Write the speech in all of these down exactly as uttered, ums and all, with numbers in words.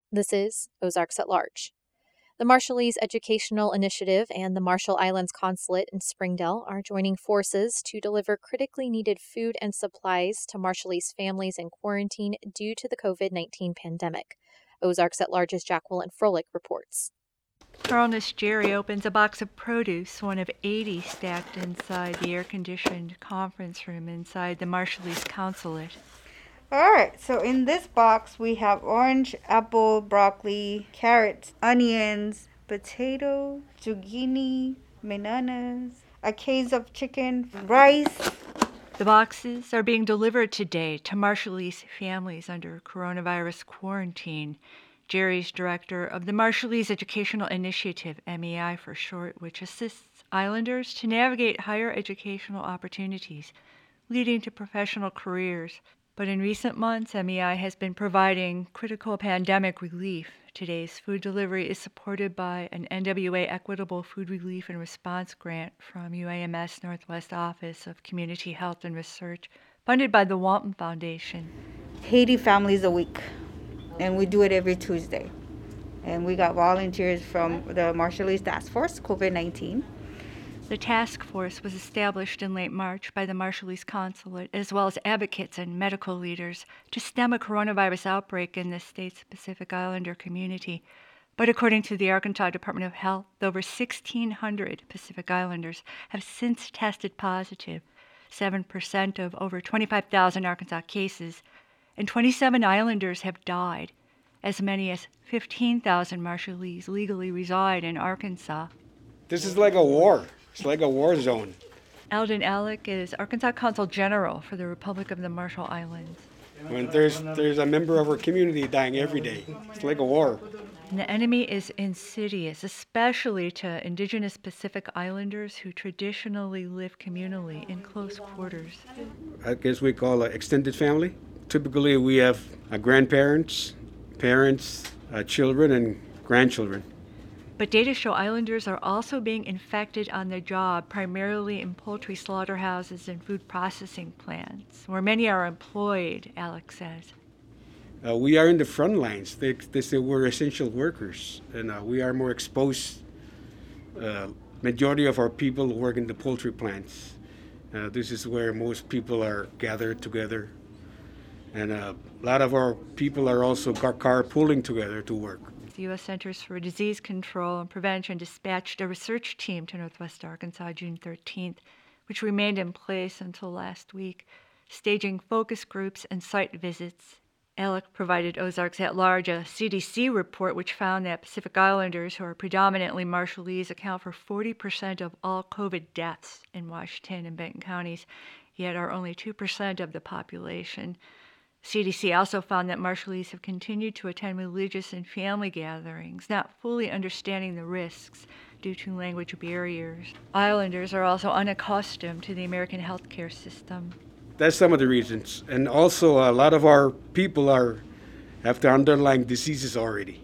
This is Ozarks at Large. The Marshallese Educational Initiative and the Marshall Islands Consulate in Springdale are joining forces to deliver critically needed food and supplies to Marshallese families in quarantine due to the covid nineteen pandemic. Ozarks at Large's Jacqueline Froelich reports. Colonist Jerry opens a box of produce, one of eighty stacked inside the air-conditioned conference room inside the Marshallese Consulate. All right, so in this box we have orange, apple, broccoli, carrots, onions, potato, zucchini, bananas, a case of chicken, rice. The boxes are being delivered today to Marshallese families under coronavirus quarantine. Jerry's director of the Marshallese Educational Initiative, M E I for short, which assists islanders to navigate higher educational opportunities, leading to professional careers. But in recent months, M E I has been providing critical pandemic relief. Today's food delivery is supported by an N W A Equitable Food Relief and Response Grant from U A M S Northwest Office of Community Health and Research, funded by the Walton Foundation. eighty families a week, and we do it every Tuesday. And we got volunteers from the Marshallese Task Force, covid nineteen. The task force was established in late March by the Marshallese Consulate, as well as advocates and medical leaders, to stem a coronavirus outbreak in the state's Pacific Islander community. But according to the Arkansas Department of Health, over sixteen hundred Pacific Islanders have since tested positive, seven percent of over twenty-five thousand Arkansas cases, and twenty-seven Islanders have died. As many as fifteen thousand Marshallese legally reside in Arkansas. This is like a war. It's like a war zone. Eldon Alec is Arkansas Consul General for the Republic of the Marshall Islands. When there's there's a member of our community dying every day, it's like a war. And the enemy is insidious, especially to indigenous Pacific Islanders who traditionally live communally in close quarters. I guess we call it extended family. Typically, we have uh, grandparents, parents, uh, children, and grandchildren. But data show Islanders are also being infected on the job, primarily in poultry slaughterhouses and food processing plants, where many are employed, Alex says. Uh, we are in the front lines. They, they say we're essential workers, and uh, we are more exposed. Uh, majority of our people work in the poultry plants. Uh, this is where most people are gathered together. And uh, a lot of our people are also car- carpooling together to work. The U S Centers for Disease Control and Prevention dispatched a research team to Northwest Arkansas June thirteenth, which remained in place until last week, staging focus groups and site visits. Alec provided Ozarks at Large a C D C report which found that Pacific Islanders, who are predominantly Marshallese, account for forty percent of all COVID deaths in Washington and Benton counties, yet are only two percent of the population. C D C also found that Marshallese have continued to attend religious and family gatherings, not fully understanding the risks due to language barriers. Islanders are also unaccustomed to the American healthcare system. That's some of the reasons. And also, a lot of our people are have the underlying diseases already.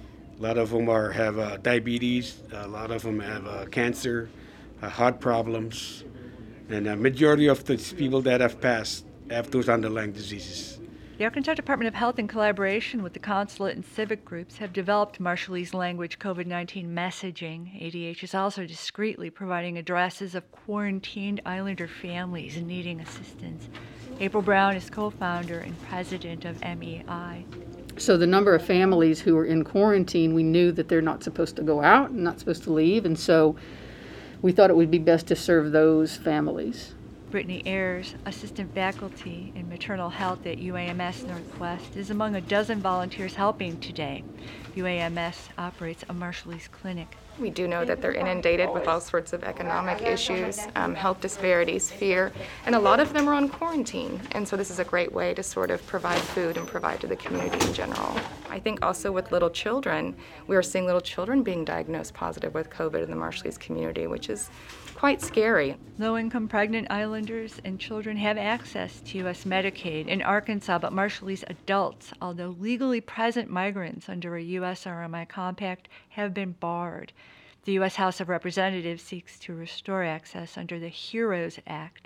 A lot of them are have uh, diabetes. A lot of them have uh, cancer, uh, heart problems, and a majority of the people that have passed have those underlying diseases. The Arkansas Department of Health, in collaboration with the consulate and civic groups, have developed Marshallese language covid nineteen messaging. A D H is also discreetly providing addresses of quarantined Islander families needing assistance. April Brown is co-founder and president of M E I. So the number of families who are in quarantine, we knew that they're not supposed to go out and not supposed to leave, and so we thought it would be best to serve those families. Brittany Ayers, assistant faculty in maternal health at U A M S Northwest, is among a dozen volunteers helping today. U A M S operates a Marshallese clinic. We do know that they're inundated with all sorts of economic issues, um, health disparities, fear, and a lot of them are on quarantine. And so this is a great way to sort of provide food and provide to the community in general. I think also with little children, we are seeing little children being diagnosed positive with COVID in the Marshallese community, which is quite scary. Low-income pregnant Islanders and children have access to U S Medicaid in Arkansas, but Marshallese adults, although legally present migrants under a U S R M I compact, have been barred. The U S House of Representatives seeks to restore access under the HEROES Act,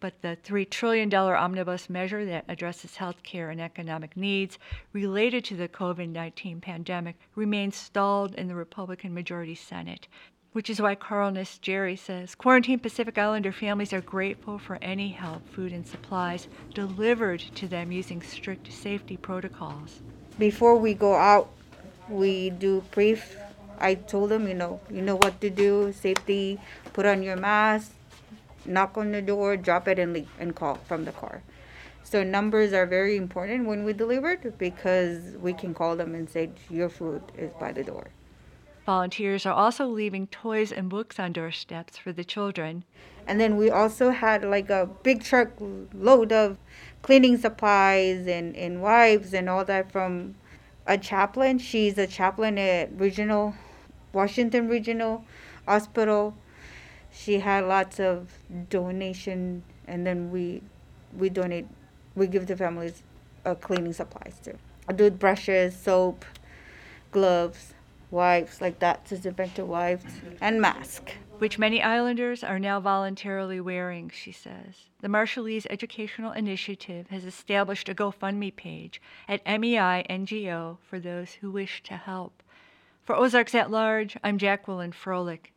but the three trillion dollars omnibus measure that addresses health care and economic needs related to the COVID nineteen pandemic remains stalled in the Republican majority Senate, which is why Carl Ness-Jerry says quarantined Pacific Islander families are grateful for any help, food, and supplies delivered to them using strict safety protocols. Before we go out, we do brief. I told them, you know, you know what to do, safety, put on your mask, knock on the door, drop it, and leave, and call from the car. So numbers are very important when we delivered because we can call them and say, your food is by the door. Volunteers are also leaving toys and books on doorsteps for the children. And then we also had like a big truck load of cleaning supplies and, and wipes and all that from a chaplain. She's a chaplain at Regional, Washington Regional Hospital. She had lots of donation, and then we we donate, we give the families uh, cleaning supplies too. Toothbrushes, soap, gloves, wipes like that, disinfectant wipes, and mask. Which many islanders are now voluntarily wearing, she says. The Marshallese Educational Initiative has established a GoFundMe page at M E I N G O for those who wish to help. For Ozarks at Large, I'm Jacqueline Froelich.